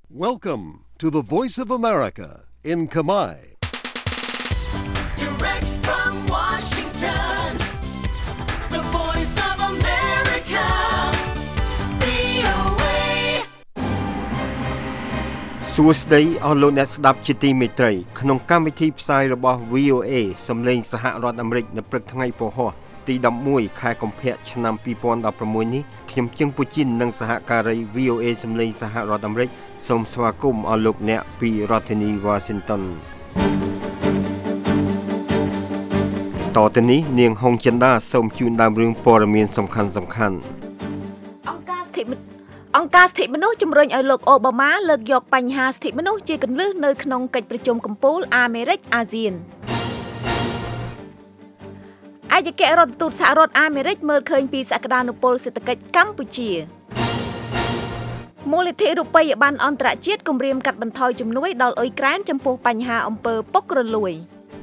Welcome to the Voice of America in Khmer. Direct from Washington, the Voice of America, VOA. សួស្តីអស់លោកអ្នកស្ដាប់ជាទីមេត្រីក្នុងកម្មវិធីផ្សាយរបស់ VOA សំឡេងសហរដ្ឋអាមេរិកនៅព្រឹកថ្ងៃពហុទី11ខែកុម្ភៈឆ្នាំ2016នេះខ្ញុំជឹងពូជីននិងសហការី VOA សំឡេងសហរដ្ឋអាមេរិកសូមស្វាគមន៍អស់លោកអ្នកពីរដ្ឋធានី Washington តទៅនេះនាងហុងចិន្តាសូមជូនដើមរឿងព័ត៌មានសំខាន់អង្គការសិទ្ធិមនុស្សជំរុញឲ្យលោកអូបាម៉ាលើកយកបញ្ហាសិទ្ធិមនុស្សជាគន្លឹះនៅក្នុងកិច្ចប្រជុំកំពូលអាមេរិកអាស៊ានឯកអគ្គរដ្ឋទូតសហរដ្ឋអាមេរិកមើលឃើញពីសក្តានុពលសេដ្ឋកិច្ចកម្ពុជាមូលនិធិរូបិយប័ណ្ណអន្តរជាតិគម្រាមកាត់បន្ថយជំនួយដល់អ៊ុយក្រែនចំពោះបញ្ហាអំពើពុករលួយ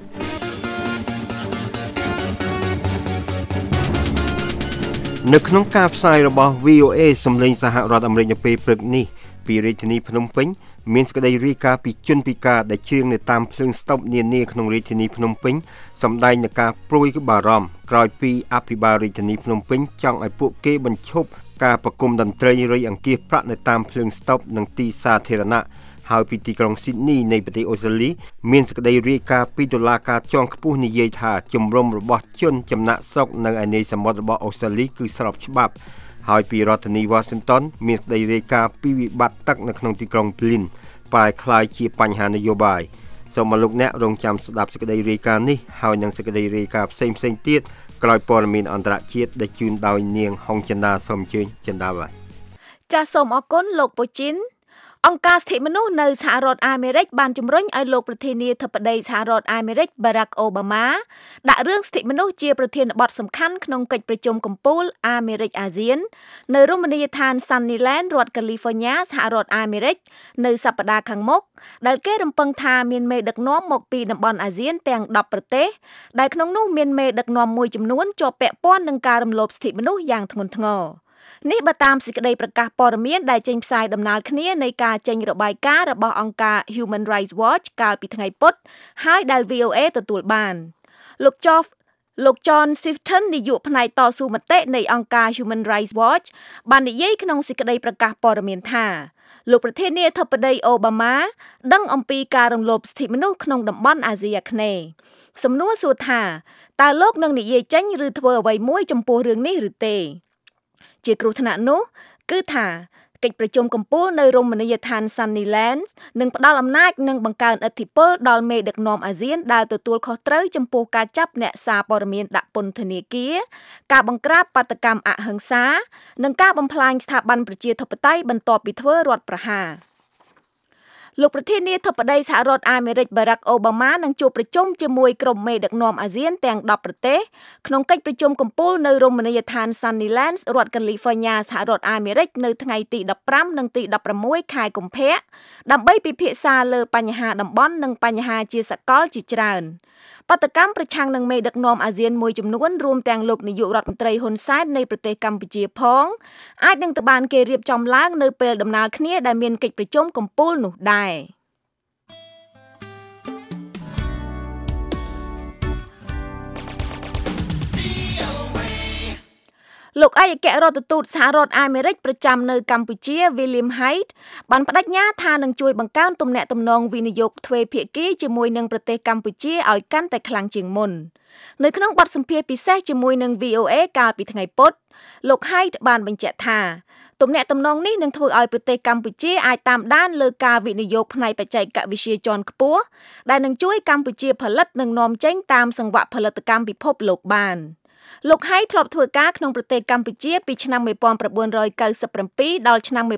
នៅក្នុងការផ្សាយរបស់ VOA សំឡេងសហរដ្ឋអាមេរិកនៅពេលព្រឹកនេះពីរាជធានីភ្នំពេញមានសេចក្តីរាយការណ៍ពីជនពិការដែលច្រៀងនៅតាមភ្លើងស្តុបនានាក្នុងរាជធានីភ្នំពេញសម្ដែងនឹងការព្រួយបារម្ភក្រោយពីអភិបាលរាជធានីភ្នំពេញចង់ឲ្យពួកគេបញ្ឈប់ការប្រគំតន្ត្រីរៃអង្គាសប្រាក់នៅតាមភ្លើងស្តុបនិងទីសាធារណៈហើយពីទីក្រុងស៊ីដនីនៃប្រទេសអូស្ត្រាលីមានសេចក្តីរាយការណ៍ពីតុលាការជាន់ខ្ពស់និយាយថាជំរំរបស់ជនចំណាក់ស្រុកនៅឯនេសមុទ្ររបស់អូស្ត្រាលីគឺស្របច្បាប់ហើយពីរដ្ឋធានី Washington មានសេចក្តីរាយការណ៍ពីវិបត្តិទឹកនៅក្នុងទីក្រុង Berlin ប្រែក្លាយជាបញ្ហានយោបាយសូមលោកអ្នករងចាំស្ដាប់សេចក្តីរាយការណ៍នេះហើយនឹងសេចក្តីរាយការណ៍ផ្សេងៗទៀតក្រោយព័ត៌មានអន្តរជាតិដែលជូនដោយនាងហុងចិន្តាសូមអញ្ជើញចិន្តាបាទចាសសូមអរគុណលោកពូជីនអង្គការសិទ្ធិមនុស្សនៅសហរដ្ឋអាមេរិកបានជំរុញឲ្យលោកប្រធានាធិបតីសហរដ្ឋអាមេរិក Barack Obama ដាក់រឿងសិទ្ធិមនុស្សជាប្រធានបទសំខាន់ក្នុងកិច្ចប្រជុំកំពូលអាមេរិកអាស៊ាននៅរមណីយដ្ឋាន Sunnyland រដ្ឋ California សហរដ្ឋអាមេរិកនៅសប្តាហ៍ខាងមុខដែលគេរំពឹងថាមានមេដឹកនាំមកពីតំបន់អាស៊ានទាំង10ប្រទេសដែលក្នុងនោះមានមេដឹកនាំមួយចំនួនជាប់ពាក់ព័ន្ធនឹងការរំលោភសិទ្ធិមនុស្សយ៉ាងធ្ងន់ធ្ងរនេះបើតាមសេចក្តីប្រកាសព័ត៌មានដែលចេញផ្សាយដំណើរគ្នានៃការចេញរបាយការណ៍របស់អង្គការ Human Rights Watch កាលពីថ្ងៃពុធហើយដែល VOA ទទួលបានលោក John Sifton នាយកផ្នែកតស៊ូមតិនៃអង្គការ Human Rights Watch បាននិយាយក្នុងសេចក្តីប្រកាសព័ត៌មានថាលោកប្រធានាធិបតីអូបាម៉ាដឹងអំពីការរំលោភសិទ្ធិមនុស្សក្នុងតំបន់អាស៊ីអាគ្នេយ៍សំណួរសួរថាតើលោកនឹងនិយាយចេញឬធ្វើអ្វីមួយចំពោះរឿងនេះឬទេជាគ្រោះថ្នាក់នោះគឺថាកិច្ចប្រជុំកំពូលនៅរមណីយដ្ឋាន Sunnyland នឹងផ្ដល់អំណាចនិងបង្កើនឥទ្ធិពលដល់មេដឹកនាំអាស៊ានដែលទទួលខុសត្រូវចំពោះការចាប់អ្នកសារព័ត៌មានដាក់ពន្ធនាគារការបង្ក្រាបបាតុកម្មអហិង្សានិងការបំផ្លាញស្ថាប័នប្រជាធិបតេយ្យបន្ទាប់ពីធ្វើរដ្ឋប្រហារលោកប្រធានាធិបតីសហរដ្ឋអាមេរិក Barack Obama នឹងជួបប្រជុំជាមួយក្រុមមេដឹកនាំអាស៊ានទាំង10ប្រទេសក្នុងកិច្ចប្រជុំកំពូលនៅរមណីយដ្ឋាន Sunnyland រដ្ឋ California សហរដ្ឋអាមេរិកនៅថ្ងៃទី15និងទី16ខែកុម្ភៈដើម្បីពិភាក្សាលើបញ្ហាតំបន់និងបញ្ហាជាសកលជាច្រើនបាតុកម្មប្រឆាំងនឹងមេដឹកនាំអាស៊ានមួយចំនួនរួមទាំងលោកនាយករដ្ឋមន្ត្រីហ៊ុនសែននៃប្រទេសកម្ពុជាផងអាចនឹងទៅបានគេរៀបចំឡើងនៅពេលដំណើរគ្នាដែលមានកិច្ចប្រជុំកំពូលនោះដែរលោកឯកអគ្គរដ្ឋទូតសហរដ្ឋអាមេរិកប្រចាំនៅកម្ពុជា William Hague បានបដិញ្ញាថានឹងជួយបង្កើនទំនាក់ទំនងវិនិយោគទ្វេភាគីជាមួយនឹងប្រទេសកម្ពុជាឲ្យកាន់តែខ្លាំងជាងមុននៅក្នុងបទសម្ភាសន៍ពិសេសជាមួយនឹង VOA កាលពីថ្ងៃពុធលោក Hague បានបញ្ជាក់ថាទំនាក់ទំនងនេះនឹងធ្វើឲ្យប្រទេសកម្ពុជាអាចតាមដានលើការវិនិយោគផ្នែកបច្ចេកវិទ្យាជាន់ខ្ពស់ដែលនឹងជួយកម្ពុជាផលិតនិងនាំចេញតាមសង្វាក់ផលិតកម្មពិភពលោកបានលោកហៃធ្លាប់ធ្វើការក្នុងប្រទេសកម្ពុជាពីឆ្នាំ1997ដល់ឆ្នាំ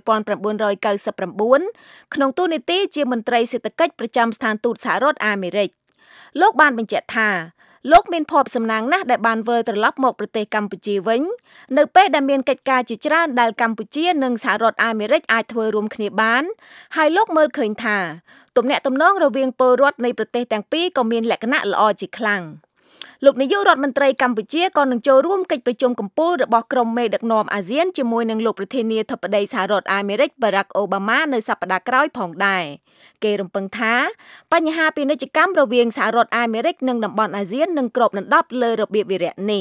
1999ក្នុងតួនាទីជាមន្ត្រីសេដ្ឋកិច្ចប្រចាំស្ថានទូតសហរដ្ឋអាមេរិកលោកបានបញ្ជាក់ថាលោកមានភ័ព្វសំណាងណាស់ដែលបានវិលត្រឡប់មកប្រទេសកម្ពុជាវិញនៅពេលដែលមានកិច្ចការជាច្រើនដែលកម្ពុជានិងសហរដ្ឋអាមេរិកអាចធ្វើរួមគ្នាបានហើយលោកមើលឃើញថាទំនាក់ទំនងរវាងពលរដ្ឋនៃប្រទេសទាំងពីរក៏មានលក្ខណៈល្អជាខ្លាំងលោកនាយករដ្ឋមន្ត្រីកម្ពុជាក៏នឹងចូលរួមកិច្ចប្រជុំកំពូលរបស់ក្រុមមេដឹកនាំអាស៊ានជាមួយនឹងលោកប្រធានាធិបតីសហរដ្ឋអាមេរិក Barack Obama នៅសប្តាហ៍ក្រោយផងដែរគេរំពឹងថាបញ្ហាពាណិជ្ជកម្មរវាងសហរដ្ឋអាមេរិកនិងតំបន់អាស៊ាននឹងគ្របដណ្ដប់លើរបៀបវារៈនេះ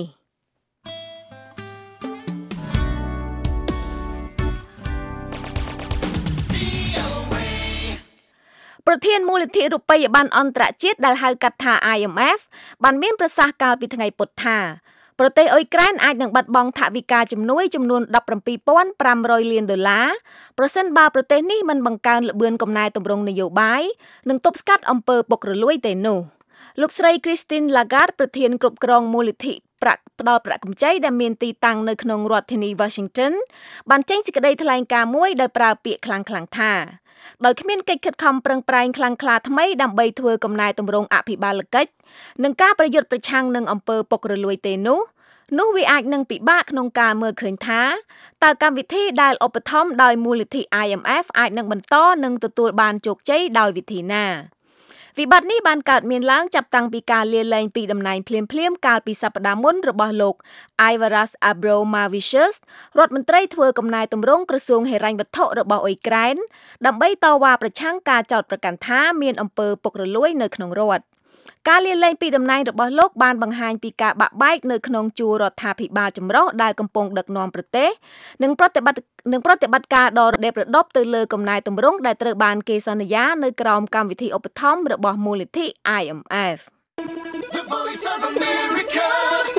ប្រធានមូលនិធិរូបិយប័ណ្ណអន្តរជាតិដែលហៅកាត់ថា IMF បានមានប្រសាសន៍កាលពីថ្ងៃពុធថាប្រទេសអ៊ុយក្រែនអាចនឹងបាត់បង់ថវិកាជំនួយចំនួន $17,500 លានប្រសិនបើប្រទេសនេះមិនបង្កើនល្បឿនកំណែទម្រង់នយោបាយនិងទប់ស្កាត់អំពើពុករលួយទេនោះលោកស្រី Christine Lagarde ប្រធានគ្រប់គ្រងមូលនិធិផ្ដល់ប្រាក់កម្ចីដែលមានទីតាំងនៅក្នុងរដ្ឋធានី Washington បានចេញសេចក្តីថ្លែងការណ៍មួយដោយប្រើពាក្យខ្លាំងៗថាដោយគ្មានកិច្ចខិតខំប្រឹងប្រែងខ្លាំងក្លាថ្មីដើម្បីធ្វើកំណែទម្រង់អភិបាលកិច្ចនិងការប្រយុទ្ធប្រឆាំងនឹងអំពើពុករលួយទេនោះវាអាចនឹងពិបាកក្នុងការមើលឃើញថាតើកម្មវិធីដែលឧបត្ថម្ភដោយមូលនិធិ IMF អាចនឹងបន្តនិងទទួលបានជោគជ័យដោយវិធីណាវិបត្តិនេះបានកើតមានឡើងចាប់តាំងពីការលាលែងពីតំណែងភ្លាមកាលពីសប្តាហ៍មុនរបស់លោក Ivaras Abromavicius រដ្ឋមន្ត្រីធ្វើកំណែទម្រង់ក្រសួងហិរញ្ញវត្ថុរបស់អ៊ុយក្រែនដើម្បីតវ៉ាប្រឆាំងការចោទប្រកាន់ថាមានអំពើពុករលួយនៅក្នុងរដ្ឋការលាលែងពីតំណែងរបស់លោកបានបង្ហាញពីការបាក់បែកនៅក្នុងជួររដ្ឋាភិបាលចម្រុះដែលកំពុងដឹកនាំប្រទេសនិងប្រតិបត្តិការដ៏រដេបរដប់ទៅលើកំណែទម្រង់ដែលត្រូវបានគេសន្យានៅក្រោមកម្មវិធីឧបត្ថម្ភរបស់មូលនិធិ IMF The Voice of America,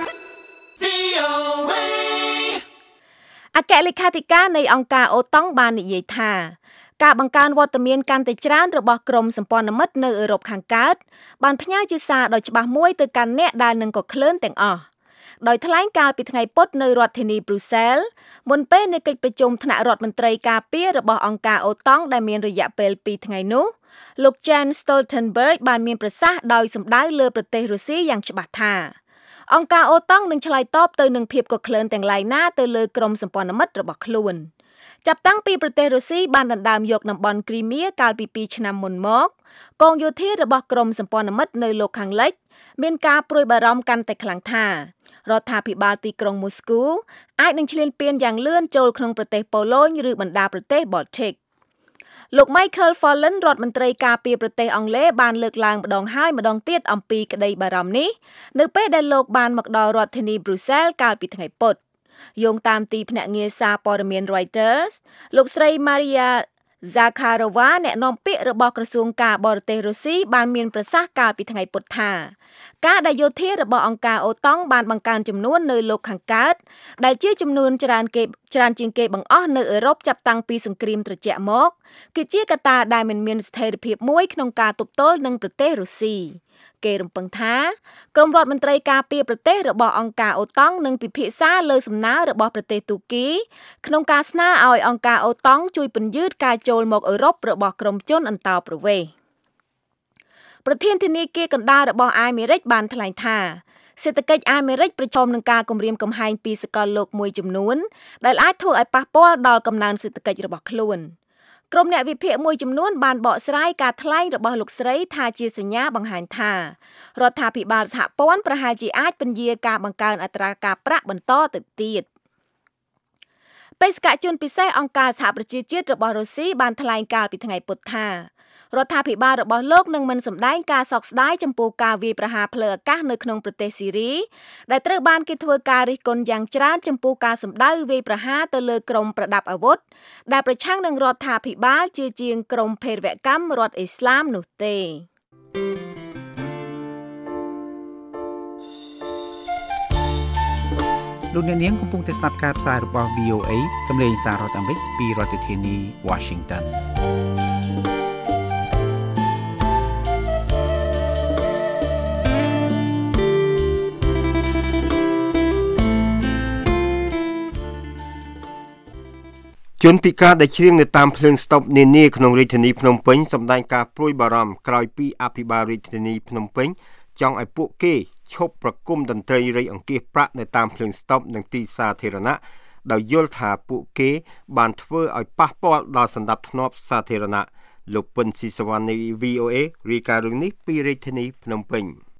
VOA. អគ្គលេខាធិការនៃអង្គការអូតុងបាននិយាយថាការបង្កើនវត្តមានកាន់តែច្រើនរបស់ក្រុមសម្ព័ន្ធមិត្តនៅអឺរ៉ុបខាងកើតបានផ្ញើជាសារដ៏ច្បាស់មួយទៅកាន់អ្នកដែលនឹងកក្លឿនទាំងអស់ដោយថ្លែងកាលពីថ្ងៃពុធនៅរដ្ឋធានី Brussels មុនពេលនៃកិច្ចប្រជុំថ្នាក់រដ្ឋមន្ត្រីការពាររបស់អង្គការអូតុងដែលមានរយៈពេល2ថ្ងៃនោះលោក Jens Stoltenberg បានមានប្រសាសន៍ដោយសម្ដៅលើប្រទេសរុស្ស៊ីយ៉ាងច្បាស់ថាអង្គការអូតុងនឹងឆ្លើយតបទៅនឹងភាពកក្លឿនទាំងឡាយណាទៅលើក្រុមសម្ព័ន្ធមិត្តរបស់ខ្លួនចាប់តាំងពីប្រទេសរុស្ស៊ីបានដណ្ដើមយកតំបន់គ្រីមៀកាលពី2ឆ្នាំមុនមកកងយោធារបស់ក្រុមសម្ព័ន្ធមិត្តនៅលោកខាងលិចមានការព្រួយបារម្ភកាន់តែខ្លាំងថារដ្ឋាភិបាលទីក្រុងមូស្គូអាចនឹងឈ្លានពានយ៉ាងលឿនចូលក្នុងប្រទេសប៉ូឡូញឬបណ្ដាប្រទេស Baltic លោក Michael Fallon រដ្ឋមន្ត្រីការពារប្រទេសអង់គ្លេសបានលើកឡើងម្ដងហើយម្ដងទៀតអំពីក្តីបារម្ភនេះនៅពេលដែលលោកបានមកដល់រដ្ឋធានី Brussels កាលពីថ្ងៃពុធយោងតាមទីភ្នាក់ងារសារព័ត៌មាន Reuters លោកស្រី Maria Zakharova អ្នកនាំពាក្យរបស់ក្រសួងការបរទេសរុស្ស៊ីបានមានប្រសាសន៍កាលពីថ្ងៃពុធថាការដែលយោធារបស់អង្គការអូតុងបានបង្កើនចំនួននៅលោកខាងកើតដែលជាចំនួនច្រើនជាងគេបង្អស់នៅអឺរ៉ុបចាប់តាំងពីសង្គ្រាមត្រជាក់មកគឺជាកត្តាដែលមិនមានស្ថិរភាពមួយក្នុងការទប់ទល់នឹងប្រទេសរុស្ស៊ីគេរំពឹងថាក្រុមរដ្ឋមន្ត្រីការពារប្រទេសរបស់អង្គការអូតុងនឹងពិភាក្សាលើសំណើរបស់ប្រទេសទូគីក្នុងការស្នើឲ្យអង្គការអូតុងជួយពន្យឺតការចូលមកអឺរ៉ុបរបស់ក្រុមជនអន្តោប្រវេសន៍ប្រធានធនាគារកណ្ដាលរបស់អាមេរិកបានថ្លែងថាសេដ្ឋកិច្ចអាមេរិកប្រឈមនឹងការគំរាមកំហែងពីសកលលោកមួយចំនួនដែលអាចធ្វើឲ្យប៉ះពាល់ដល់កំណើនសេដ្ឋកិច្ចរបស់ខ្លួនក្រុមអ្នកវិភាគមួយចំនួនបានបកស្រាយការថ្លែងរបស់លោកស្រីថាជាសញ្ញាបង្ហាញថារដ្ឋាភិបាលសហព័ន្ធប្រហែលជាអាចពន្យាការបង្កើនអត្រាការប្រាក់បន្តទៅទៀតបេសកជនពិសេសអង្គការសហប្រជាជាតិរបស់រុស្ស៊ីបានថ្លែងកាលពីថ្ងៃពុធថារដ្ឋាភិបាលរបស់លោកនឹងមិនសម្ដែងការសោកស្ដាយចំពោះការវាយប្រហារផ្លូវអាកាសនៅក្នុងប្រទេសស៊ីរីដែលត្រូវបានគេធ្វើការរិះគន់យ៉ាងច្រើនចំពោះការសម្ដែងវាយប្រហារទៅលើក្រុមប្រដាប់អាវុធដែលប្រឆាំងនឹងរដ្ឋាភិបាលជាងក្រុមភេរវកម្មរដ្ឋអ៊ីស្លាមនោះទេលោកអ្នកនាងកំពុងតែស្ដាប់ការផ្សាយរបស់ VOA សម្លេងសាររដ្ឋអាមេរិកពីរដ្ឋធានី Washington ជនពិការដែលច្រៀងនៅតាមភ្លើងស្តុបនានាក្នុងរាជធានីភ្នំពេញសម្ដែងការព្រួយបារម្ភក្រោយពីអភិបាលរាជធានីភ្នំពេញចង់ឲ្យពួកគេឈប់ប្រគំតន្ត្រីរៃអង្គាសប្រាក់នៅតាមភ្លើងស្តុបនិងទីសាធារណៈដោយយល់ថាពួកគេបានធ្វើឲ្យប៉ះពាល់ដល់សណ្ដាប់ធ្នាប់សាធារណៈលោកពុនស៊ីសវណ្ណនៃ VOA រាយការណ៍រឿងនេះពីរាជធានីភ្នំពេញ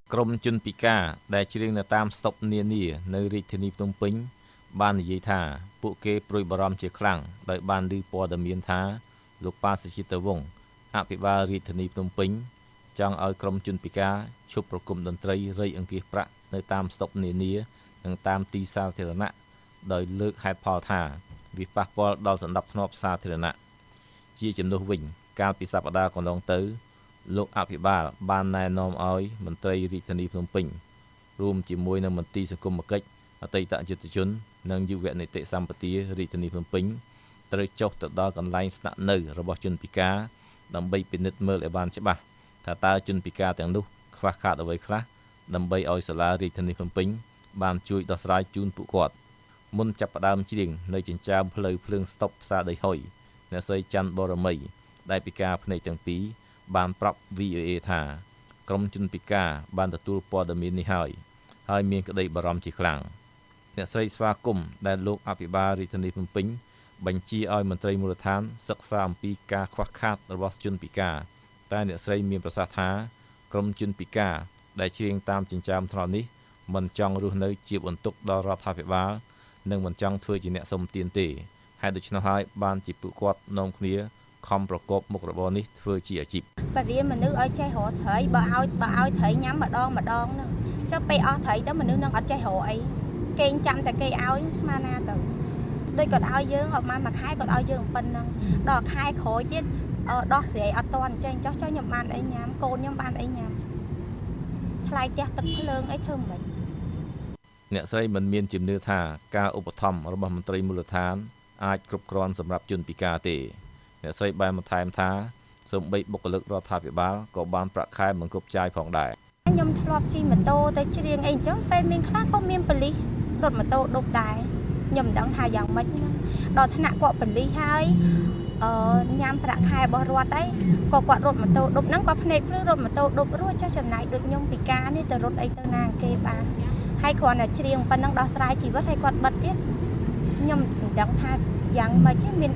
ក្រុមជនពិការដែលច្រៀងនៅតាមស្តុបនានានៅរាជធានីភ្នំពេញបាននិយាយថាពួកគេព្រួយបារម្ភជាខ្លាំងដោយបានឮព័ត៌មានថាលោកប៉ាសជាតវង្សអភិបាលរាជធានីភ្នំពេញចង់ឲ្យក្រុមជនពិការឈប់ប្រគំតន្ត្រីរៃអង្គាសប្រាក់នៅតាមស្តុបនានានិងតាមទីសាធារណៈដោយលើកហេតុផលថាវាប៉ះពាល់ដល់សណ្ដាប់ធ្នាប់សាធារណៈជាជំនួសវិញកាលពីសប្តាហ៍កន្លងទៅលោកអភិបាលបានណែនាំឲ្យមន្ត្រីរាជធានីភ្នំពេញរួមជាមួយនឹងមន្ទីរសង្គមគិច្ចអតីតយុទ្ធជននិងយុវនីតិសម្បទារាជធានីភ្នំពេញត្រូវចុះទៅដល់កន្លែងស្នាក់នៅរបស់ជនពិការដើម្បីពិនិត្យមើលឲ្យបានច្បាស់ថាតើជនពិការទាំងនោះខ្វះខាតអ្វីខ្លះដើម្បីឲ្យសាលារាជធានីភ្នំពេញបានជួយដោះស្រាយជូនពួកគាត់មុនចាប់ផ្ដើមច្រៀងនៅចិញ្ចើមផ្លូវភ្លើងស្តុបផ្សារដីហុយអ្នកស្រីច័ន្ទបរមីដែលពិការភ្នែកទាំងពីរបានប្រាប់ VOA ថាក្រុមជនពិការបានទទួលព័ត៌មាននេះហើយមានក្តីបារម្ភជាខ្លាំងអ្នកស្រីស្វាគមន៍ដែលលោកអភិបាលរាជធានីភ្នំពេញបញ្ជាឲ្យមន្ត្រីមូលដ្ឋានសិក្សាអំពីការខ្វះខាតរបស់ជនពិការតែអ្នកស្រីមានប្រសាសន៍ថាក្រុមជនពិការដែលច្រៀងតាមចិញ្ចើមថ្នល់នេះមិនចង់រស់នៅជាបន្ទុកដល់រដ្ឋាភិបាលនិងមិនចង់ធ្វើជាអ្នកសុំទានទេហើយដូច្នោះហើយបានជាពួកគាត់នាំគ្នាខំប្រកបមុខរបរនេះធ្វើជាអាជីពបរិយាមនុស្សឲ្យចេះរកត្រីបើឲ្យត្រីញ៉ាំម្ដងហ្នឹងចុះពេលអស់ត្រីទៅមនុស្សនឹងអត់ចេះរកអីគេចាំតែគេឲ្យស្មានណាទៅដូចគាត់ឲ្យយើងអត់បានមួយខែគាត់ឲ្យយើងប៉ុណ្ណឹងដល់ខែក្រោយទៀតដោះស្រាយអត់ទាន់ចេញចុះខ្ញុំបានអីញ៉ាំកូនខ្ញុំបានអីញ៉ាំថ្លៃផ្ទះទឹកភ្លើងអីធ្វើមិនអ្នកស្រីមិនមានជំនឿថាការឧបត្ថម្ភរបស់មន្ត្រីមូលដ្ឋានអាចគ្រប់គ្រាន់សម្រាប់ជនពិការទេអ្នកស្រីបានបន្ថែមថាសូម្បីបុគ្គលិករដ្ឋាភិបាលក៏បានប្រាក់ខែមិនគ្រប់ចាយផងដែរខ្ញុំធ្លាប់ជិះម៉ូតូទៅច្រៀងអីអញ្ចឹងពេលមានខ្លះក៏មានប៉ូលីសរត់ម៉ូតូដប់ដែរខ្ញុំមិនដឹងថាយ៉ាងម៉េចហ្នឹងដល់ថ្នាក់គាត់ប៉ូលីសហើយញ៉ាំប្រាក់ខែរបស់រដ្ឋអីក៏គាត់រត់ម៉ូតូដប់ហ្នឹងគាត់ភ្នែកភ្លឺរត់ម៉ូតូដប់រួចចុះចំណាយដូចខ្ញុំពិការនេះទៅរត់អីទៅណាគេបានហើយគ្រាន់តែច្រៀងប៉ុណ្ណឹងដោះស្រាយជីវិតហើយគាត់បិទទៀតខ្ញុំមិនដឹងថាយ៉ាងម៉េចទេមាន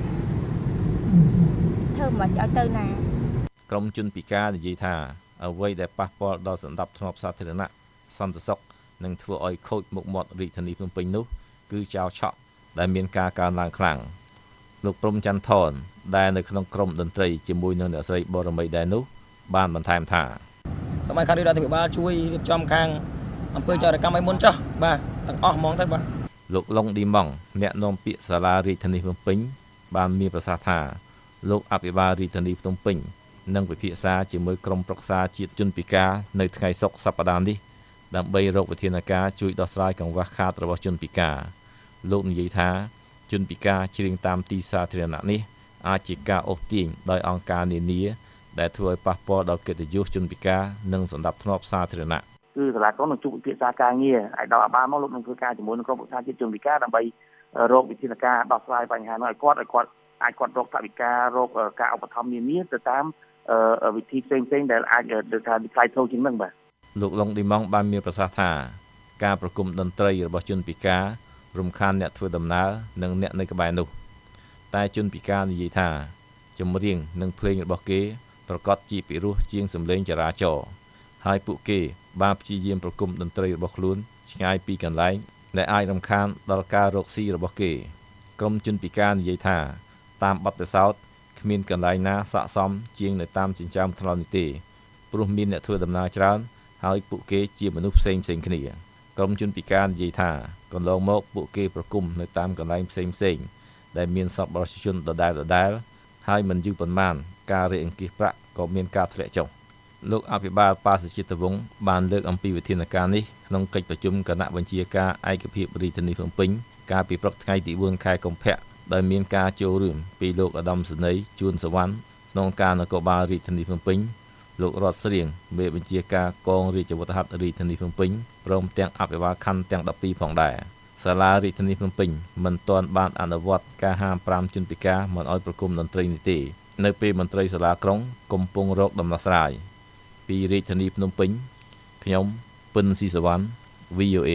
ធ្វើមិនឲ្យទៅណាក្រុមជនពិការនិយាយថាអ្វីដែលប៉ះពាល់ដល់សណ្ដាប់ធ្នាប់សាធារណៈសន្តិសុខនិងធ្វើឲ្យខូចមុខមាត់រាជធានីភ្នំពេញនោះគឺចោរឆក់ដែលមានការកើនឡើងខ្លាំងលោកព្រំច័ន្ទថនដែលនៅក្នុងក្រុមតន្ត្រីជាមួយនឹងអ្នកស្រីបរមីដែរនោះបានបន្ថែមថាសម័យខាងរដ្ឋាភិបាលជួយរៀបចំខាងអំពើចោរកម្មឲ្យមុនចុះបាទទាំងអស់ហ្មងទៅបាទលោកឡុងឌីម៉ង់អ្នកនាំពាក្យសាលារាជធានីភ្នំពេញបានមានប្រសាសន៍ថាលោកអភិបាលរាជធានីភ្នំពេញនឹងពិភាក្សាជាមួយក្រុមប្រឹក្សាជាតិជនពិការនៅថ្ងៃសុក្រសប្តាហ៍នេះដើម្បីរកវិធានការជួយដោះស្រាយកង្វះខាតរបស់ជនពិការលោកនិយាយថាជនពិការច្រៀងតាមទីសាធារណៈនេះអាចជាការអូសទាញដោយអង្គការនានាដែលធ្វើឲ្យប៉ះពាល់ដល់កិត្តិយសជនពិការនិងសណ្ដាប់ធ្នាប់សាធារណៈគឺសាលាក្រុងនឹងជួបពិភាក្សាការងារឲ្យដល់អាបាលមកលោកនឹងធ្វើការជាមួយនឹងក្រុមប្រឹក្សាជាតិជនពិការដើម្បីរកវិធានការដោះស្រាយបញ្ហានោះឲ្យគាត់អាចគាត់រកថវិការកការឧបត្ថម្ភនានាទៅតាមវិធីផ្សេងៗដែលអាចទៅថាថ្លៃធូរជាងនឹងបាទលោកឡុងឌីម៉ង់បានមានប្រសាសន៍ថាការប្រគំតន្ត្រីរបស់ជនពិការរំខានអ្នកធ្វើដំណើរនិងអ្នកនៅក្បែរនោះតែជនពិការនិយាយថាចម្រៀងនិងភ្លេងរបស់គេប្រកាសជាពិរោះជាងសម្លេងចរាចរណ៍ហើយពួកគេបានព្យាយាមប្រគំតន្ត្រីរបស់ខ្លួនឆ្ងាយពីកន្លែងដែលអាចរំខានដល់ការរកស៊ីរបស់គេក្រុមជនពិការនិយាយថាតាមបទពិសោធន៍គ្មានកន្លែងណាស័ក្តិសមជាងនៅតាមចិញ្ចើមថ្នល់នេះទេព្រោះមានអ្នកធ្វើដំណើរច្រើនហើយពួកគេជាមនុស្សផ្សេងគ្នាក្រុមជនពិការនិយាយថាកន្លងមកពួកគេប្រគំនៅតាមកន្លែងផ្សេងដែលមានសប្បុរសជនដដែលហើយមិនយូរប៉ុន្មានការរៃអង្គាសប្រាក់ក៏មានការធ្លាក់ចុះលោកអភិបាលប៉ាសជាតវង្សបានលើកអំពីវិធានការនេះក្នុងកិច្ចប្រជុំគណៈបញ្ជាការឯកភាពរាជធានីភ្នំពេញកាលពីព្រឹកថ្ងៃទី4ខែកុម្ភៈដោយមានការចូលរួមពីលោកឧត្តមសេនីយ៍ជួនសវណ្ណក្នុងការនគរបាលរាជធានីភ្នំពេញលោករតស្រៀងមេបញ្ជាការកងរាជវុធហត្ថរាជធានីភ្នំពេញព្រមទាំងអភិបាលខណ្ឌទាំង12ផងដែរសាលារាជធានីភ្នំពេញមិនទាន់បានអនុវត្តការហាម5ជនពិការមិនឲ្យប្រគំតន្ត្រីនេះទេនៅពេលមន្ត្រីសាលាក្រុងកំពុងរកដំណោះស្រាយពីរាជធានីភ្នំពេញខ្ញុំពិនស៊ីសវណ្ណ VOA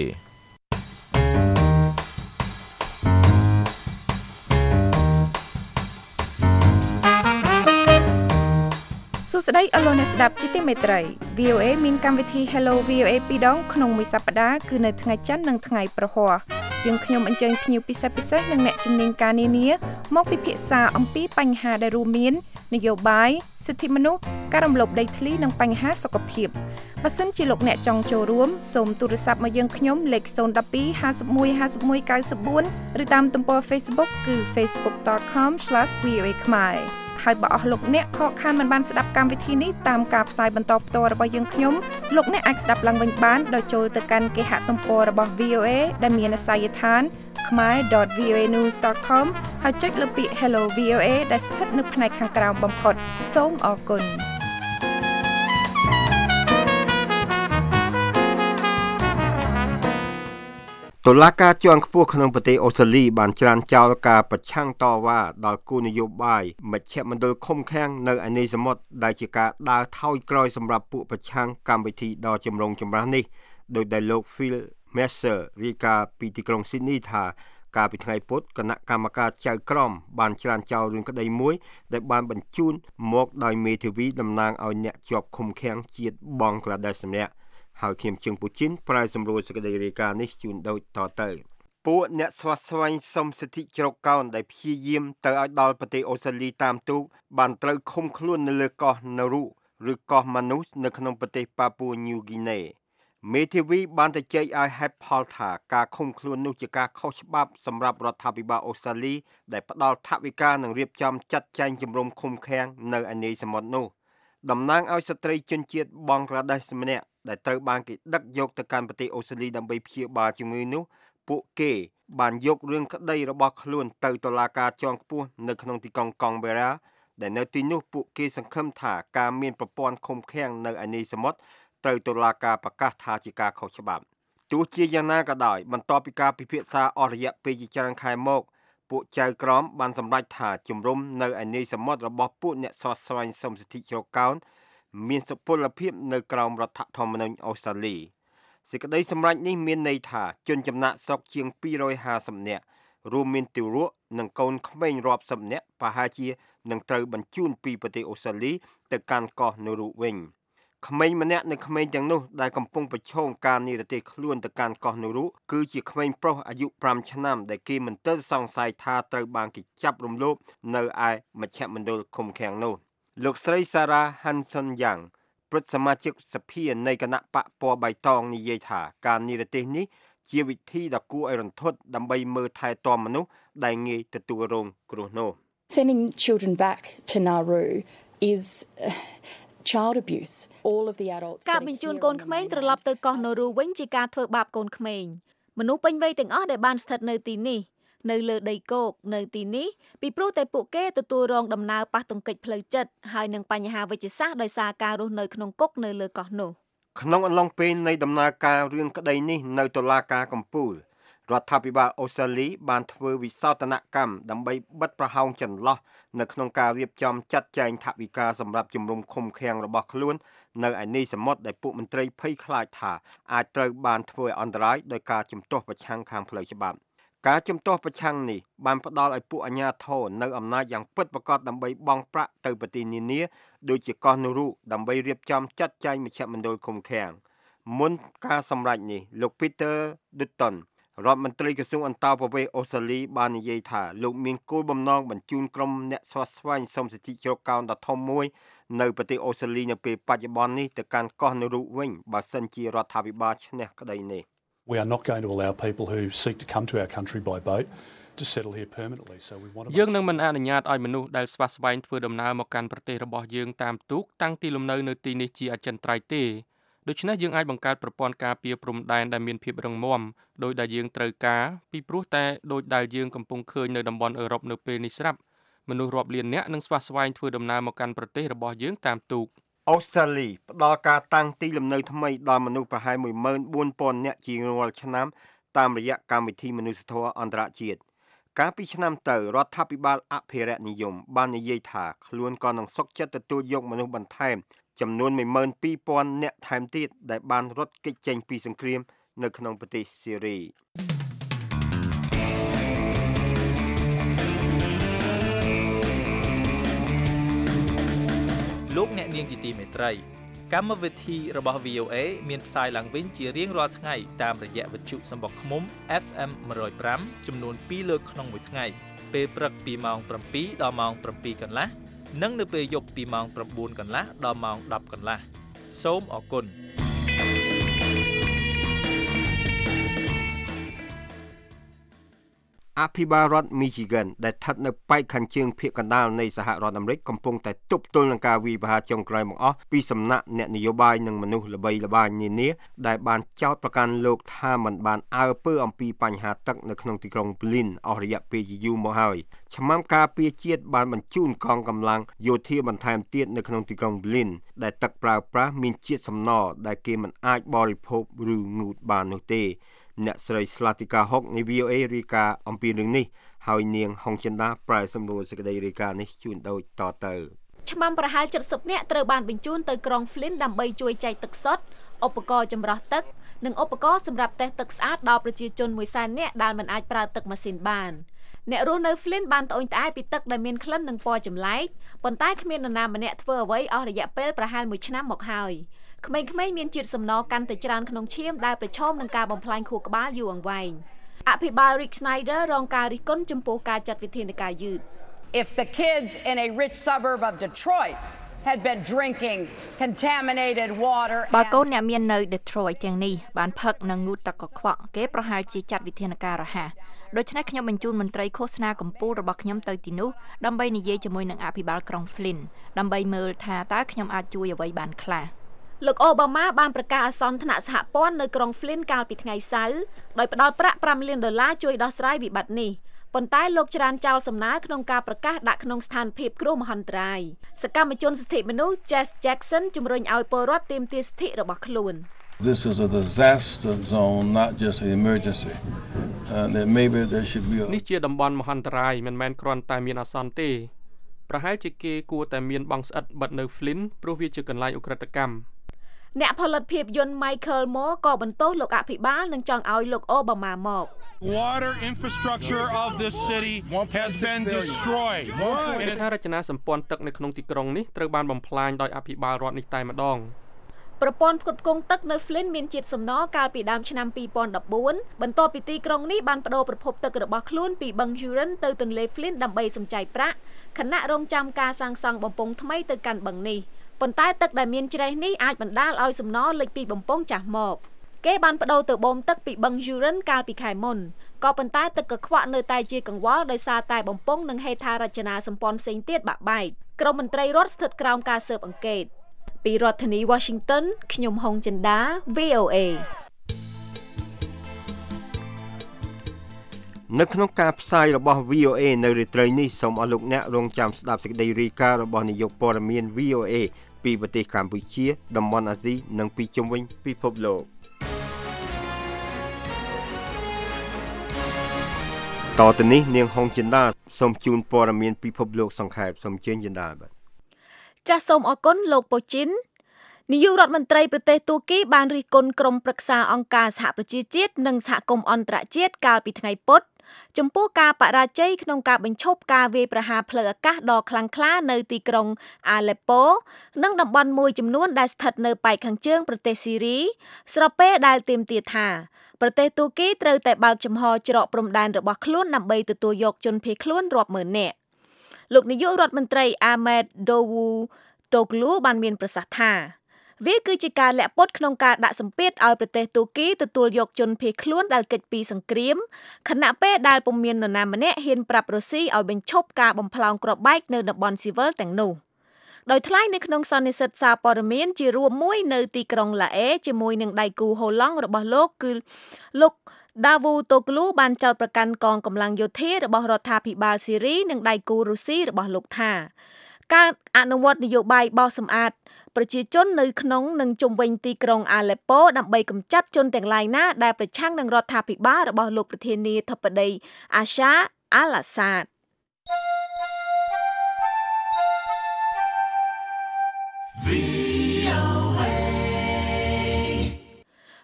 សួស្តីអស់លោកអ្នកស្ដាប់ជាទីមេត្រី VOA មានកម្មវិធី Hello VOA ពីរដងក្នុងមួយសប្តាហ៍គឺនៅថ្ងៃច័ន្ទនិងថ្ងៃប្រហ័សយើងខ្ញុំអញ្ជើញភ្ញៀវពិសេសនិងអ្នកជំនាញការនានាមកពិភាក្សាអំពីបញ្ហាដែលរួមមាននយោបាយសិទ្ធិមនុស្សការរំលោភដីធ្លីនិងបញ្ហាសុខភាពបើសិនជាលោកអ្នកចង់ចូលរួមសូមទូរស័ព្ទមកយើងខ្ញុំលេខ012 51 51 94ឬតាមទំព័រ Facebook គឺ facebook.com/voa ខ្មែរហើយបើអស់លោកអ្នកខកខានមិនបានស្ដាប់កម្មវិធីនេះតាមការផ្សាយបន្តផ្ទាល់របស់យើងខ្ញុំលោកអ្នកអាចស្ដាប់ឡើងវិញបានដោយចូលទៅកាន់គេហទំព័ររបស់ VOA ដែលមានអាសយដ្ឋាន khmer.voanews.com ហើយចុចលើពាក្យ Hello VOA ដែលស្ថិតនៅផ្នែកខាងក្រោមបំផុតសូមអរគុណតុលាការជាន់ខ្ពស់ក្នុងប្រទេសអូស្ត្រាលីបានច្រានចោលការប្រឆាំងតវ៉ាដល់គោលនយោបាយមជ្ឈមណ្ឌលឃុំឃាំងនៅឯនេសមុទ្រដែលជាការដើរថយក្រោយសម្រាប់ពួកប្រឆាំងកម្មវិធីដ៏ចម្រូងចម្រាសនេះដោយដែលលោក Phil Mercer រាយការណ៍ពីទីក្រុង Sydney ថាកាលពីថ្ងៃពុធគណៈកម្មការចៅក្រមបានច្រានចោលរឿងក្តីមួយដែលបានបញ្ជូនមកដោយមេធាវីតំណាងឲ្យអ្នកជាប់ឃុំឃាំងជាតិបង់ក្លាដេសម្នាក់ហើយខ្ញុំជើងពូជីនប្រែសម្រួលសេចក្តីរាយការណ៍នេះជូនដូចតទៅពួកអ្នកស្វាស្វែងសុំសិទ្ធិជ្រកកោនដែលព្យាយាមទៅឲ្យដល់ប្រទេសអូស្ត្រាលីតាមទូកបានត្រូវឃុំខ្លួននៅលើកោះណារូឬកោះម៉ានូសនៅក្នុងប្រទេសប៉ាពូញូហ្គីណេមេធាវីបានទៅចែកឲ្យហេតុផលថាការឃុំខ្លួននោះជាការខុសច្បាប់សម្រាប់រដ្ឋាភិបាលអូស្ត្រាលីដែលផ្ដល់ថវិកានិងរៀបចំចាត់ចែងជំរំឃុំឃាំងនៅឯនេសមុទ្រនោះតំណាងឲ្យស្ត្រីជនជាតិបង់ក្លាដេសម្នាក់ដែលត្រូវបានគេដឹកយកទៅកាន់ប្រទេសអូស្ត្រាលីដើម្បីព្យាបាលជំងឺនោះពួកគេបានយករឿងក្តីរបស់ខ្លួនទៅតុលាការជាន់ខ្ពស់នៅក្នុងទីក្រុងកង់បេរ៉ាដែលនៅទីនោះពួកគេសង្ឃឹមថាការមានប្រព័ន្ធឃុំឃាំងនៅឯនេសមុទ្រត្រូវតុលាការប្រកាសថាជាការខុសច្បាប់ទោះជាយ៉ាងណាក៏ដោយបន្ទាប់ពីការពិភាក្សាអស់រយៈពេលជាច្រើនខែមកពួកចៅក្រមបានសម្រេចថាជំរំនៅឯនេសមុទ្ររបស់ពួកអ្នកស្វាស្វែងសុំសិទ្ធិជ្រកកោនមានសុពលភាពនៅក្រោមរដ្ឋធម្មនុញ្ញអូស្ត្រាលីសេចក្តីសម្រេចនេះមានន័យថាជនចំណាក់ស្រុកជាង250នាក់រួមមានទារកនិងកូនក្មេងរាប់សិបនាក់ប្រហែលជានឹងត្រូវបញ្ជូនពីប្រទេសអូស្ត្រាលីទៅកាន់កោះនូរូវិញក្មេងម្នាក់នៅក្មេងទាំងនោះដែលកំពុងប្រឈមការនិរទេសខ្លួនទៅកាន់កោះនូរូគឺជាក្មេងប្រុសអាយុ5ឆ្នាំដែលគេមិនទាន់សង្ស័យថាត្រូវបានគេចាប់រំលោភនៅឯមជ្ឈមណ្ឌលឃុំឃាំងនោះលោកស្រី Sarah Hanson Young ព្រឹទ្ធសមាជិកសភានៃគណៈបកពណ៌បៃតងនិយាយថាការនិរទេសនេះជាវិធីដ៏គួរឲ្យរន្ធត់ដើម្បីមើលថែទាំមនុស្សដែលងាយទទួលរងគ្រោះនោះ Sending children back to Nauru is child abuse. All of the adults ការបញ្ជូនកូនក្មេងត្រឡប់ទៅកោះនូរូវិញជាការធ្វើបាបកូនក្មេងមនុស្សពេញវ័យទាំងអស់ដែលបានស្ថិតនៅទីនេះនៅលើដីគោកនៅទីនេះពីព្រោះតែពួកគេទទួលរងដំណើរប៉ះទង្គិចផ្លូវចិត្តហើយនឹងបញ្ហាវិជ្ជសាស្ត្រដោយសារការរស់នៅក្នុងគុកនៅលើកោះនោះក្នុងអំឡុងពេលនៃដំណើរការរឿងក្តីនេះនៅតុលាការកំពូលរដ្ឋាភិបាលអូស្ត្រាលីបានធ្វើវិសោធនកម្មដើម្បីបិទប្រហោងចន្លោះនៅក្នុងការរៀបចំចាត់ចែងថវិកាសម្រាប់ជំរំឃុំឃាំងរបស់ខ្លួននៅឯនេសមុទ្រដែលពួកមន្ត្រីភ័យខ្លាចថាអាចត្រូវបានធ្វើឲ្យអន្តរាយដោយការជំទាស់ប្រឆាំងខាងផ្លូវច្បាប់ការជំទាស់ប្រឆាំងនេះបានផ្ដល់ឲ្យពួកអាជ្ញាធរនៅអំណាចយ៉ាងពិតប្រាកដដើម្បីបង់ប្រាក់ទៅប្រទេសនានាដូចជាកោះនូរូដើម្បីរៀបចំចាត់ចែងមជ្ឈមណ្ឌលឃុំឃាំងមុនការសម្រេចនេះលោក Peter Dutton រដ្ឋមន្ត្រីក្រសួងអន្តរប្រវេសន៍អូស្ត្រាលីបាននិយាយថាលោកមានគោលបំណងបញ្ជូនក្រុមអ្នកស្វាស្វែងសុំសិទ្ធិជ្រកកោនដ៏ធំមួយនៅប្រទេសអូស្ត្រាលីនៅពេលបច្ចុប្បន្ននេះទៅកាន់កោះនូរូវិញបើសិនជារដ្ឋាភិបាលឈ្នះក្តីនេះ We are not going to allow people who seek to come to our country by boat to settle here permanently. So we want to យើងនឹងមិនអនុញ្ញាតឲ្យមនុស្សដែលស្វាស្វែងធ្វើដំណើរមកកាន់ប្រទេសរបស់យើងតាមទូកតាំងទីលំនៅនៅទីនេះជាអចិន្ត្រៃយ៍ទេដូច្នេះយើងអាចបង្កើតប្រព័ន្ធការពារព្រំដែនដែលមានភាពរឹងមាំដោយដែលយើងត្រូវការពីព្រោះតែដោយដែលយើងកំពុងឃើញនៅតំបន់អឺរ៉ុបនៅពេលនេះស្រាប់មនុស្សរាប់លាននាក់នឹងស្វាស្វែងធ្វើដំណើរមកកាន់ប្រទេសរបស់យើងតាមទូកអូស្ត្រាលីផ្ដល់ការតាំងទីលំនៅថ្មីដល់មនុស្សប្រហែល 14,000 នាក់ជារៀងរាល់ឆ្នាំតាមរយៈកម្មវិធីមនុស្សធម៌អន្តរជាតិកាលពីឆ្នាំទៅរដ្ឋាភិបាលអភិរក្សនិយមបាននិយាយថាខ្លួនក៏នឹងសុខចិត្តទទួលយកមនុស្សបន្ថែមចំនួន 12,000 នាក់ថែមទៀតដែលបានរត់គេចចេញពីសង្គ្រាមនៅក្នុងប្រទេសសេរីលលោកអ្នកនាងជាទីមេត្រីកម្មវិធីរបស់ VOA មានផ្សាយឡើងវិញជារៀងរាល់ថ្ងៃតាមរយៈវិទ្យុសំបុកឃ្មុំ FM 105ចំនួន2លើកក្នុងមួយថ្ងៃពេលព្រឹកពីម៉ោង 7 ដល់ម៉ោង 7 កន្លះនិងនៅពេលយប់ពីម៉ោង 9 កន្លះដល់ម៉ោង 10 កន្លះសូមអរគុណអភិបាលរដ្ឋ Michigan ដែលស្ថិតនៅប៉ែកខាងជើងភាគកណ្ដាលនៃសហរដ្ឋអាមេរិកកំពុងតែទប់ទល់នឹងការវាយប្រហារចុងក្រោយបង្អស់ពីសំណាក់អ្នកនយោបាយនិងមនុស្សល្បីល្បាញនានាដែលបានចោទប្រកាន់លោកថាមិនបានអើពើអំពីបញ្ហាទឹកនៅក្នុងទីក្រុង Berlin អស់រយៈពេលយូរមកហើយឆ្មាំការពារជាតិបានបញ្ជូនកងកម្លាំងយោធាបន្ថែមទៀតនៅក្នុងទីក្រុង Berlin ដែលទឹកប្រើប្រាស់មានជាតិសំណដែលគេមិនអាចបរិភោគឬងូតបាននោះទេអ្នកស្រីស្លាទីកាហុកនៃ VOA រាយការណ៍អំពីរឿងនេះហើយនាងហុងចិន្តាប្រែសម្រួលសេចក្តីរាយការណ៍នេះជូនដូចតទៅឆ្មាំប្រហែល70នាក់ត្រូវបានបញ្ជូនទៅក្រុង Flint ដើម្បីជួយចែកទឹកសុទ្ធឧបករណ៍ចម្រោះទឹកនិងឧបករណ៍សម្រាប់តេស្តទឹកស្អាតដល់ប្រជាជន100,000នាក់ដែលមិនអាចប្រើទឹកម៉ាស៊ីនបានអ្នករស់នៅ Flint បានត្អូញត្អែរពីទឹកដែលមានក្លិននិងពណ៌ចម្លែកប៉ុន្តែគ្មាននរណាម្នាក់ធ្វើអ្វីអស់រយៈពេលប្រហែល1ឆ្នាំមកហើយក្មេងៗមានជាតិសំណកាន់តែច្រើនក្នុងឈាមដែលប្រឈមនឹងការបំផ្លាញខួរក្បាលយូរអង្វែងអភិបាល Rick Snyder រងការរិះគន់ចំពោះការចាត់វិធានការយឺត If the kids in a rich suburb of Detroit had been drinking contaminated water បើកូនអ្នកមាននៅ Detroit ទាំងនេះបានផឹកនិងងូតទឹកកខ្វក់គេប្រហែលជាចាត់វិធានការរហ័សដូច្នេះខ្ញុំបញ្ជូនមន្ត្រីឃោសនាកម្ពុជារបស់ខ្ញុំទៅទីនោះដើម្បីនិយាយជាមួយនឹងអភិបាលក្រុង Flint ដើម្បីមើលថាតើខ្ញុំអាចជួយអ្វីបានខ្លះលោកអូបាម៉ាបានប្រកាសអាសន្នថ្នាក់សហព័ន្ធនៅក្រុង Flint កាលពីថ្ងៃសៅរ៍ដោយផ្ដល់ប្រាក់$5 លានជួយដោះស្រាយវិបត្តិនេះប៉ុន្តែលោកច្រានចោលសំណើក្នុងការប្រកាសដាក់ក្នុងស្ថានភាពគ្រោះមហន្តរាយសកម្មជនសិទ្ធិមនុស្ស Jess Jackson ជំរុញឲ្យពលរដ្ឋទាមទារសិទ្ធិរបស់ខ្លួន This is a disaster zone not just an emergency that maybe there should be នេះជាតំបន់មហន្តរាយមិនមែនគ្រាន់តែមានអាសន្នទេប្រហែលជាគេគួរតែមានបង់ស្អិតបិទនៅ Flint ព្រោះវាជាកន្លែងឧក្រិដ្ឋកម្មអ្នកផលិតភាពយន្ត Michael Moore ក៏បន្ទោសលោកអភិបាលនឹងចង់ឲ្យលោកអូបាម៉ាមក Water infrastructure of this city has been destroyed. ហេដ្ឋារចនាសម្ព័ន្ធទឹកនៅក្នុងទីក្រុងនេះត្រូវបានបំផ្លាញដោយអភិបាលរដ្ឋនេះតែម្ដងប្រព័ន្ធផ្គត់ផ្គង់ទឹកនៅ Flint មានជាតិសំណល់កាលពីដើមឆ្នាំ2014បន្ទាប់ពីទីក្រុងនេះបានបដូរប្រភពទឹករបស់ខ្លួនពីបឹង Huron ទៅទន្លេ Flint ដើម្បីសំចៃប្រាក់ខណៈរងចាំការសាងសង់បំពង់ថ្មីទៅកាន់បឹងនេះប៉ុន្តែទឹកដែលមានច្រេះនេះអាចបណ្ដាលឲ្យសំណល់លេចពីបំពង់ចាស់មកគេបានបដូរទៅបូមទឹកពីបឹង Huron កាលពីខែមុនក៏ប៉ុន្តែទឹកកខ្វក់នៅតែជាកង្វល់ដោយសារតែបំពង់និងហេដ្ឋារចនាសម្ព័ន្ធផ្សេងទៀតបាក់បែកក្រុមមន្ត្រីរដ្ឋស្ថិតក្រោមការស៊ើបអង្កេតពីរដ្ឋធានី Washington ខ្ញុំហុងចិន្តា VOA នៅក្នុងការផ្សាយរបស់ VOA នៅរាត្រីនេះសូមអស់លោកអ្នករងចាំស្ដាប់សេចក្តីរាយការណ៍របស់នាយកព័ត៌មាន VOA ពីប្រទេសកម្ពុជាតំបន់អាស៊ីនិងពីជុំវិញពិភពលោកតទៅនេះនាងហុងចិន្តាសូមជូនព័ត៌មានពិភពលោកសង្ខេបសូមជើញចិន្តាបាទចាសសូមអរគុណលោកប៉ូជីននាយករដ្ឋមន្ត្រីប្រទេសទួរគីបានរិះគន់ក្រុមប្រឹក្សាអង្គការសហប្រជាជាតិនិងសហគមន៍អន្តរជាតិកាលពីថ្ងៃពុធចំពោះការបរាជ័យក្នុងការបញ្ឈប់ការវាយប្រហារផ្លូវអាកាសដ៏ខ្លាំងក្លានៅទីក្រុងអាឡេប៉ូនិងតំបន់មួយចំនួនដែលស្ថិតនៅប៉ែកខាងជើងប្រទេសស៊ីរីស្របពេលដែលទាមទារថាប្រទេសទួរគីត្រូវតែបើកចំហច្រកព្រំដែនរបស់ខ្លួនដើម្បីទទួលយកជនភៀសខ្លួនរាប់ម៉ឺននាក់លោកនាយករដ្ឋមន្ត្រីអាម៉ែតដូវូតូក្លូបានមានប្រសាសន៍ថាវាគឺជាការលាក់ពុតក្នុងការដាក់សម្ពាធឲ្យប្រទេសទួរគីទទួលយកជនភៀសខ្លួនដែលគេចពីសង្គ្រាមខណៈពេលដែលពុំមាននរណាម្នាក់ហ៊ានប្រាប់រុស្ស៊ីឲ្យបញ្ឈប់ការបំផ្លាញគ្រាប់បែកនៅតំបន់ស៊ីវិលទាំងនោះដោយថ្លែងនៅក្នុងសន្និសីទសារព័ត៌មានជារួមមួយនៅទីក្រុងឡាអេជាមួយនឹងដៃគូហូឡង់របស់លោកគឺលោកដាវូតូក្លូបានចោទប្រកាន់កងកម្លាំងយោធារបស់រដ្ឋាភិបាលស៊ីរីនិងដៃគូរុស្ស៊ីរបស់លោកថាការអនុវត្តនយោបាយបោសសម្អាតប្រជាជននៅក្នុងនិងជុំវិញទីក្រុងអាឡេប៉ូដើម្បីកម្ចាត់ជនទាំងឡាយណាដែលប្រឆាំងនឹងរដ្ឋាភិបាលរបស់លោកប្រធានាធិបតីអាសាអាល់អាសាដ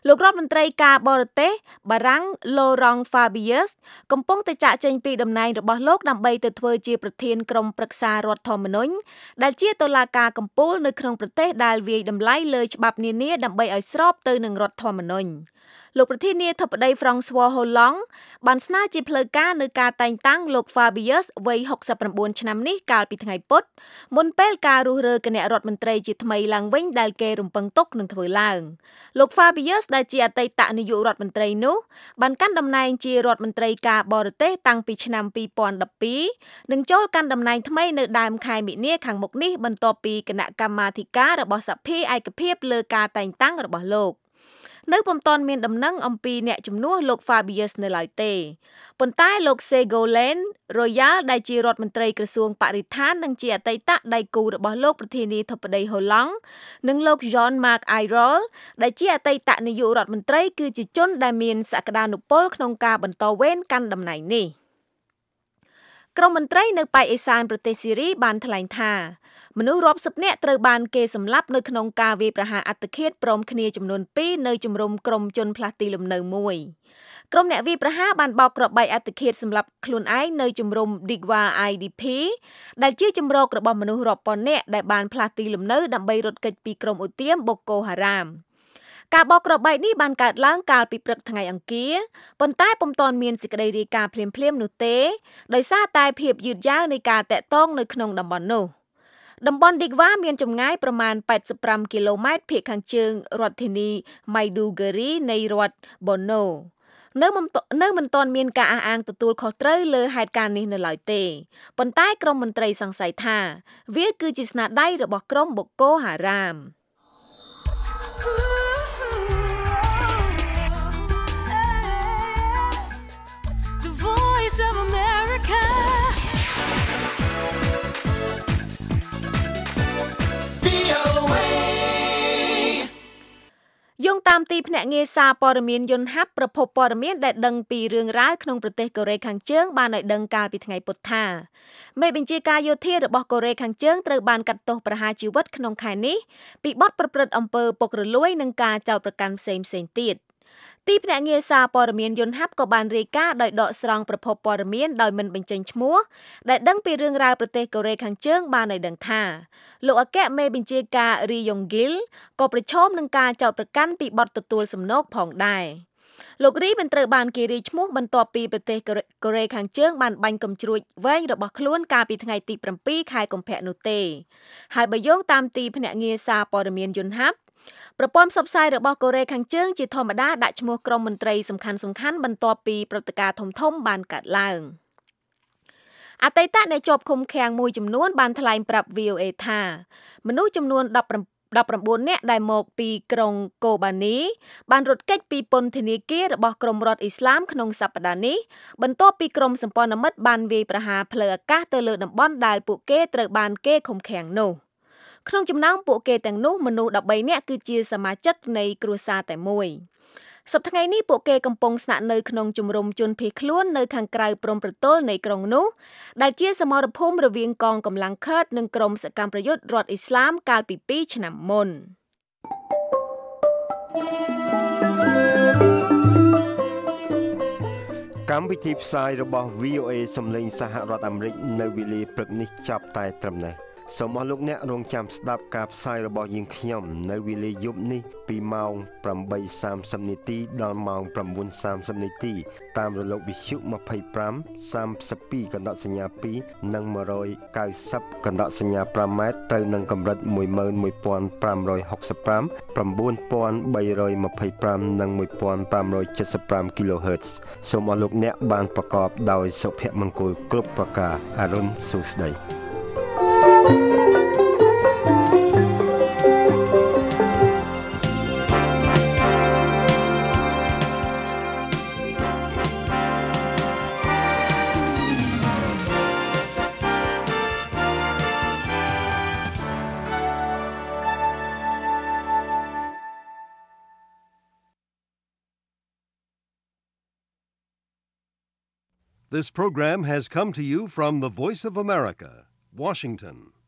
លោករដ្ឋមន្ត្រីការបរទេសបារាំង Laurent Fabius កំពុងតែចាក់ចេញពីតំណែងរបស់លោកដើម្បីទៅធ្វើជាប្រធានក្រុមប្រឹក្សារដ្ឋធម្មនុញ្ញដែលជាតុលាការកំពូលនៅក្នុងប្រទេសដែលវាយតម្លៃលើច្បាប់នានាដើម្បីឲ្យស្របទៅនឹងរដ្ឋធម្មនុញ្ញលោកប្រធានាធិបតី François Hollande បានស្នើជាផ្លូវការនៅការតែងតាំងលោក Fabius វ័យ69ឆ្នាំនេះកាលពីថ្ងៃពុធមុនពេលការរុះរើគណៈរដ្ឋមន្ត្រីជាថ្មីឡើងវិញដែលគេរំពឹងទុកនឹងធ្វើឡើងលោក Fabius ដែលជាអតីតនាយករដ្ឋមន្ត្រីនោះបានកាន់តំណែងជារដ្ឋមន្ត្រីការបរទេសតាំងពីឆ្នាំ2012និងចូលកាន់តំណែងថ្មីនៅដើមខែមិនិនាខាងមុខនេះបន្ទាប់ពីគណៈកម្មាធិការរបស់សភាឯកភាពលើការតែងតាំងរបស់លោកនៅពុំទាន់មានដំណឹងអំពីអ្នកជំនួសលោក Fabius នៅឡើយទេប៉ុន្តែលោក Ségolène Royal ដែលជារដ្ឋមន្ត្រីក្រសួងបរិស្ថាននិងជាអតីតដៃគូរបស់លោកប្រធានាធិបតី Hollande និងលោក Jean-Marc Ayrault ដែលជាអតីតនាយករដ្ឋមន្ត្រីគឺជាជនដែលមានសក្តានុពលក្នុងការបន្តវេនកាន់តំណែងនេះក្រុមមន្ត្រីនៅប៉ែកអេសានប្រទេសស៊ីរីបានថ្លែងថាមនុស្សរាប់សិបនាក់ត្រូវបានគេសម្លាប់នៅក្នុងការវាយប្រហារអត្តឃាតព្រមគ្នាចំនួន2នៅជំរំក្រុមជនផ្លាស់ទីលំនៅមួយក្រុមអ្នកវាយប្រហារបានបោកគ្រាប់បែកអត្តឃាតសម្រាប់ខ្លួនឯងនៅជំរំ Digwa IDP ដែលជាជំរករបស់មនុស្សរាប់ពាន់នាក់ដែលបានផ្លាស់ទីលំនៅដើម្បីរត់គេចពីក្រុមឧទាម Boko Haram ការបោកគ្រាប់បែកនេះបានកើតឡើងកាលពីព្រឹកថ្ងៃអង្គារប៉ុន្តែពុំទាន់មានសេចក្តីរាយការណ៍ភ្លាមៗនោះទេដោយសារតែភាពយឺតយ៉ាវនៃការតាក់ទងនៅក្នុងតំបន់នោះតំបន់ Digwa មានចម្ងាយប្រមាណ85គីឡូម៉ែត្រភាគខាងជើងរដ្ឋធានី Maiduguri នៃរដ្ឋ Borno នៅមិនទាន់មានការអះអាងទទួលខុសត្រូវលើហេតុការណ៍នេះនៅឡើយទេប៉ុន្តែក្រុមមន្ត្រីសង្ស័យថាវាគឺជាស្នាដៃរបស់ក្រុម Boko Haram The Voice of America យោងតាមទីភ្នាក់ងារសារព័ត៌មានយន្តហ័ព្ទប្រភពព័ត៌មានដែលដឹងពីរឿងរ៉ាវក្នុងប្រទេសកូរ៉េខាងជើងបានឲ្យដឹងកាលពីថ្ងៃពុធថាមេបញ្ជាការយោធារបស់កូរ៉េខាងជើងត្រូវបានកាត់ទោសប្រហារជីវិតក្នុងខែនេះពីបទប្រព្រឹត្តអំពើពុករលួយនិងការចោទប្រកាន់ផ្សេងៗទៀតទីភ្នាក់ងារសារព័ត៌មានយន្តហ័ព្ទក៏បានរាយការណ៍ដោយដកស្រង់ប្រភពព័ត៌មានដោយមិនបញ្ចេញឈ្មោះដែលដឹងពីរឿងរ៉ាវប្រទេសកូរ៉េខាងជើងបានឲ្យដឹងថាលោកអគ្គមេបញ្ជាការ Ri Yong-gil ក៏ប្រឈមនឹងការចោទប្រកាន់ពីបទទទួលសំណូកផងដែរលោករីមិនត្រូវបានគេរាយឈ្មោះបន្ទាប់ពីប្រទេសកូរ៉េខាងជើងបានបាញ់កាំជ្រួចវែងរបស់ខ្លួនកាលពីថ្ងៃទី7ខែកុម្ភៈនោះទេហើយបើយោងតាមទីភ្នាក់ងារសារព័ត៌មានយន្តហ័ព្ទប្រព័ន្ធផ្សព្វផ្សាយរបស់កូរ៉េខាងជើងជាធម្មតាដាក់ឈ្មោះក្រុមមន្ត្រីសំខាន់ៗបន្ទាប់ពីព្រឹត្តិការណ៍ធំៗបានកើតឡើងអតីតអ្នកជាប់ឃុំឃាំងមួយចំនួនបានថ្លែងប្រាប់ VOA ថាមនុស្សចំនួន19នាក់ដែលមកពីក្រុងកូបានីបានរត់គេចពីពន្ធនាគាររបស់ក្រុមរដ្ឋអ៊ីស្លាមក្នុងសប្តាហ៍នេះបន្ទាប់ពីក្រុមសម្ព័ន្ធមិត្តបានវាយប្រហារផ្លូវអាកាសទៅលើតំបន់ដែលពួកគេត្រូវបានគេឃុំឃាំងនោះក្នុងចំណោមពួកគេទាំងនោះមនុស្ស13នាក់គឺជាសមាជិកនៃគ្រួសារតែមួយសប្តាហ៍ថ្ងៃនេះពួកគេកំពុងស្នាក់នៅក្នុងជំរំជនភៀសខ្លួននៅខាងក្រៅព្រំប្រទល់នៃក្រុងនោះដែលជាសមរភូមិរវាងកងកម្លាំងឃឺតនិងក្រុមសកម្មប្រយុទ្ធរដ្ឋអ៊ីស្លាមកាលពី2ឆ្នាំមុនកម្មវិធីផ្សាយរបស់ VOA សំឡេងសហរដ្ឋអាមេរិកនៅវេលាព្រឹកនេះចាប់តែត្រឹមនេះសូមអរលោកអ្នករងចាំស្ដាប់ការផ្សាយរបស់យើងខ្ញុំនៅវេលាយប់នេះពីម៉ោង 8:30 នាទីដល់ម៉ោង 9:30 នាទីតាមរលកវិទ្យុ 25 32 កណ្ដកសញ្ញា 2 និង 190 កណ្ដកសញ្ញា 5 ម៉ែត្រត្រូវនឹងកម្រិត 11565 9325 និង 1575 kHz សូមអរលោកអ្នកបានប្រកបដោយសុភមង្គលគ្រប់ប្រការអរុនសុស្ដី This program has come to you from the Voice of America, Washington.